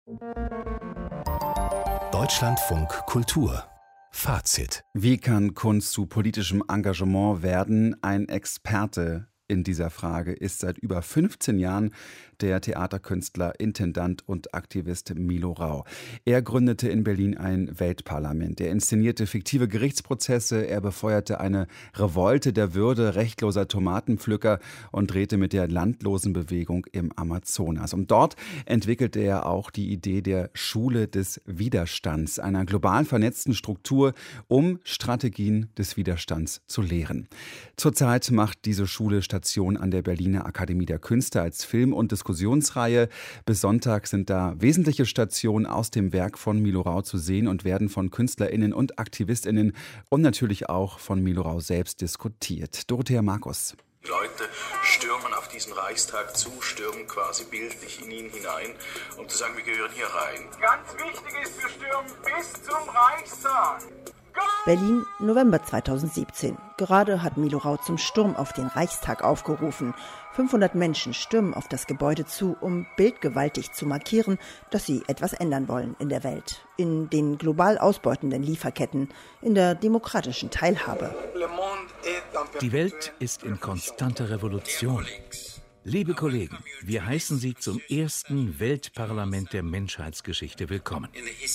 Deutschlandfunk Kultur. Fazit. Wie kann Kunst zu politischem Engagement werden? Ein Experte in dieser Frage ist seit über 15 Jahren der Theaterkünstler, Intendant und Aktivist Milo Rau. Er gründete in Berlin ein Weltparlament. Er inszenierte fiktive Gerichtsprozesse, er befeuerte eine Revolte der Würde rechtloser Tomatenpflücker und drehte mit der Landlosenbewegung im Amazonas. Und dort entwickelte er auch die Idee der Schule des Widerstands, einer global vernetzten Struktur, um Strategien des Widerstands zu lehren. Zurzeit macht diese Schule Station an der Berliner Akademie der Künste als Film- und Diskussionsreihe. Bis Sonntag sind da wesentliche Stationen aus dem Werk von Milo Rau zu sehen und werden von KünstlerInnen und AktivistInnen und natürlich auch von Milo Rau selbst diskutiert. Dorothea Markus. Die Leute stürmen auf diesen Reichstag zu, stürmen quasi bildlich in ihn hinein, um zu sagen, wir gehören hier rein. Ganz wichtig ist, wir stürmen bis zum Reichstag. Berlin, November 2017. Gerade hat Milo Rau zum Sturm auf den Reichstag aufgerufen. 500 Menschen stürmen auf das Gebäude zu, um bildgewaltig zu markieren, dass sie etwas ändern wollen in der Welt, in den global ausbeutenden Lieferketten, in der demokratischen Teilhabe. Die Welt ist in konstanter Revolution. Liebe Kollegen, wir heißen Sie zum ersten Weltparlament der Menschheitsgeschichte willkommen.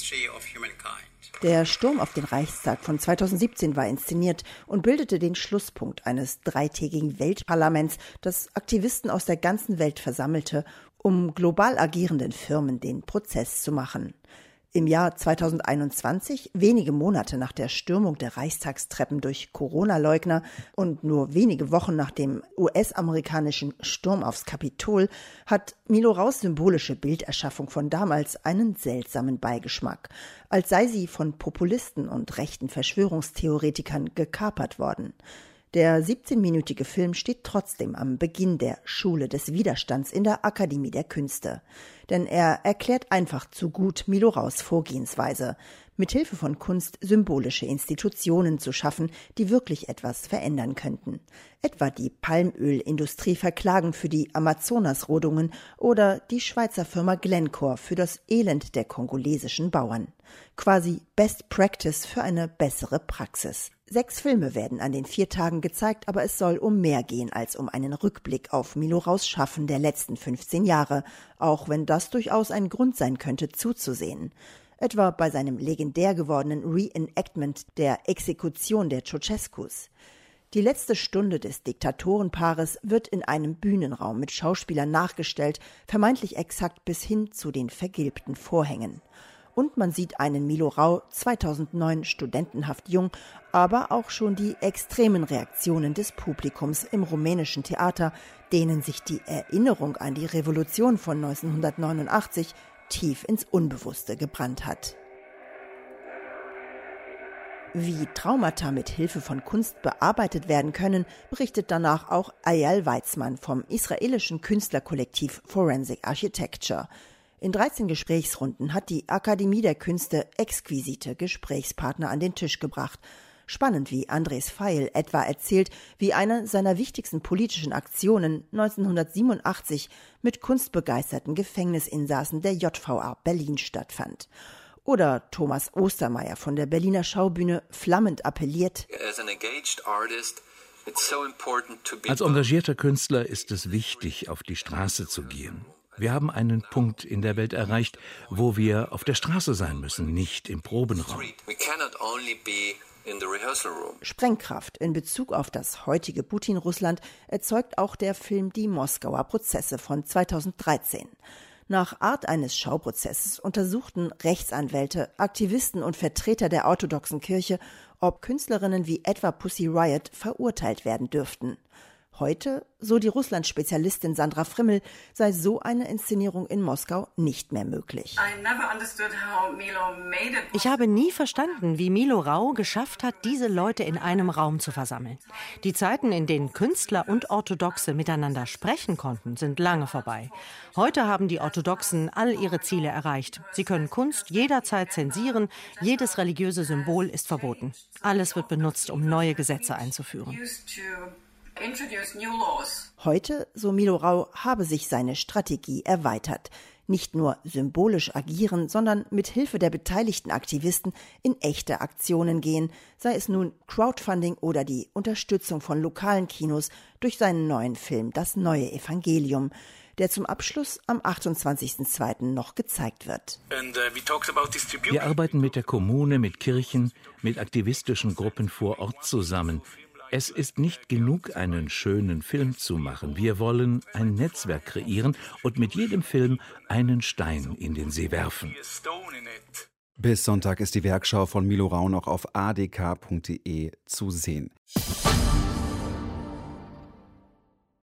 Der Sturm auf den Reichstag von 2017 war inszeniert und bildete den Schlusspunkt eines dreitägigen Weltparlaments, das Aktivisten aus der ganzen Welt versammelte, um global agierenden Firmen den Prozess zu machen. Im Jahr 2021, wenige Monate nach der Stürmung der Reichstagstreppen durch Corona-Leugner und nur wenige Wochen nach dem US-amerikanischen Sturm aufs Kapitol, hat Milo Raus symbolische Bilderschaffung von damals einen seltsamen Beigeschmack, als sei sie von Populisten und rechten Verschwörungstheoretikern gekapert worden. Der 17-minütige Film steht trotzdem am Beginn der Schule des Widerstands in der Akademie der Künste. Denn er erklärt einfach zu gut Milo Raus Vorgehensweise, mithilfe von Kunst symbolische Institutionen zu schaffen, die wirklich etwas verändern könnten. Etwa die Palmölindustrie verklagen für die Amazonasrodungen oder die Schweizer Firma Glencore für das Elend der kongolesischen Bauern. Quasi Best Practice für eine bessere Praxis. 6 Filme werden an den 4 Tagen gezeigt, aber es soll um mehr gehen als um einen Rückblick auf Milo Raus Schaffen der letzten 15 Jahre, auch wenn das durchaus ein Grund sein könnte, zuzusehen. Etwa bei seinem legendär gewordenen Reenactment der Exekution der Ceausescus. Die letzte Stunde des Diktatorenpaares wird in einem Bühnenraum mit Schauspielern nachgestellt, vermeintlich exakt bis hin zu den vergilbten Vorhängen. Und man sieht einen Milo Rau, 2009 studentenhaft jung, aber auch schon die extremen Reaktionen des Publikums im rumänischen Theater, denen sich die Erinnerung an die Revolution von 1989 tief ins Unbewusste gebrannt hat. Wie Traumata mit Hilfe von Kunst bearbeitet werden können, berichtet danach auch Eyal Weizman vom israelischen Künstlerkollektiv Forensic Architecture. In 13 Gesprächsrunden hat die Akademie der Künste exquisite Gesprächspartner an den Tisch gebracht. Spannend, wie Andres Feil etwa erzählt, wie eine seiner wichtigsten politischen Aktionen 1987 mit kunstbegeisterten Gefängnisinsassen der JVA Berlin stattfand. Oder Thomas Ostermeier von der Berliner Schaubühne flammend appelliert: Als engagierter Künstler ist es wichtig, auf die Straße zu gehen. Wir haben einen Punkt in der Welt erreicht, wo wir auf der Straße sein müssen, nicht im Probenraum. Sprengkraft in Bezug auf das heutige Putin-Russland erzeugt auch der Film Die Moskauer Prozesse von 2013. Nach Art eines Schauprozesses untersuchten Rechtsanwälte, Aktivisten und Vertreter der orthodoxen Kirche, ob Künstlerinnen wie etwa Pussy Riot verurteilt werden dürften. Heute, so die Russland-Spezialistin Sandra Frimmel, sei so eine Inszenierung in Moskau nicht mehr möglich. Ich habe nie verstanden, wie Milo Rau geschafft hat, diese Leute in einem Raum zu versammeln. Die Zeiten, in denen Künstler und Orthodoxe miteinander sprechen konnten, sind lange vorbei. Heute haben die Orthodoxen all ihre Ziele erreicht. Sie können Kunst jederzeit zensieren, jedes religiöse Symbol ist verboten. Alles wird benutzt, um neue Gesetze einzuführen. Heute, so Milo Rau, habe sich seine Strategie erweitert. nicht nur symbolisch agieren, sondern mit Hilfe der beteiligten Aktivisten in echte Aktionen gehen, sei es nun Crowdfunding oder die Unterstützung von lokalen Kinos durch seinen neuen Film Das neue Evangelium, der zum Abschluss am 28.02. noch gezeigt wird. Wir arbeiten mit der Kommune, mit Kirchen, mit aktivistischen Gruppen vor Ort zusammen. Es ist nicht genug, einen schönen Film zu machen. Wir wollen ein Netzwerk kreieren und mit jedem Film einen Stein in den See werfen. Bis Sonntag ist die Werkschau von Milo Rau noch auf adk.de zu sehen.